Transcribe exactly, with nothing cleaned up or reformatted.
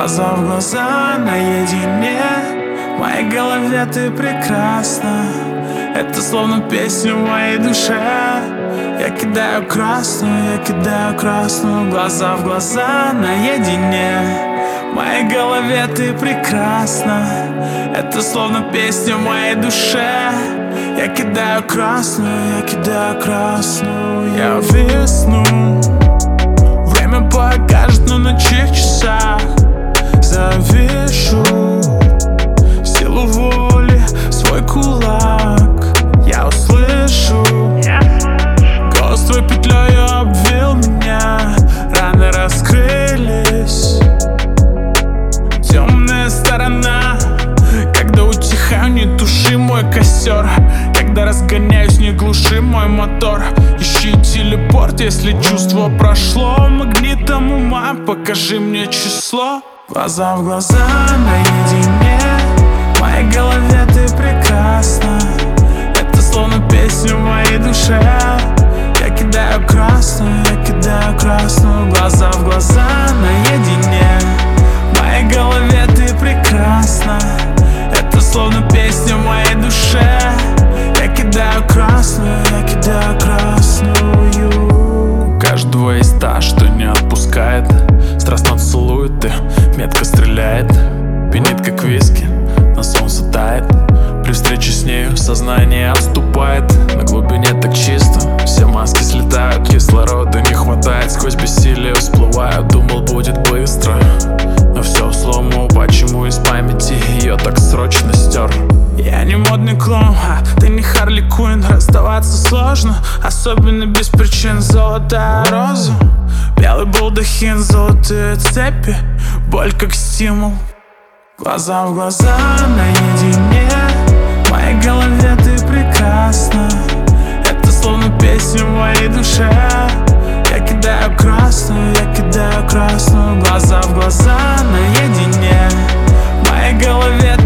Глаза в глаза наедине, в моей голове ты прекрасна. Это словно песня в моей душе. Я кидаю красную, я кидаю красную. Глаза в глаза наедине, в моей голове ты прекрасна. Это словно песня в моей душе. Я кидаю красную, я кидаю красную. Я весну, время покажет, но на чьих часах завешу силу воли в свой кулак. Я услышу голос твой петлёю обвил меня. Раны раскрылись, темная сторона. Когда утихаю, не туши мой костер. Когда разгоняюсь, не глуши мой мотор. Ищи телепорт, если чувство прошло. Магнитом ума покажи мне число. Глаза в глаза наедине, в моей голове ты прекрасна. Это словно песня в моей душе. Я кидаю красную, я кидаю красную. Глаза в глаза наедине, в моей голове ты прекрасна. Это словно песня в моей душе. Я кидаю красную, я кидаю красную. У каждого есть та, что не отпускает. Страстно целует и метко стреляет. Пьянит как виски, на солнце тает. При встрече с нею сознание отступает. На глубине так чисто, все маски слетают. Кислорода не хватает, сквозь бессилие всплываю. Думал, будет быстро, но все слому. Почему из памяти ее так срочно стер? Я не модный клоун, а ты не Харли Квинн. Расставаться сложно, особенно без причин. Золотая роза, белый балдахин, золотые цепи, боль как стимул. Глаза в глаза наедине, в моей голове ты прекрасна. Это словно песня в моей душе. Я кидаю красную, я кидаю красную. Глаза в глаза наедине, в моей голове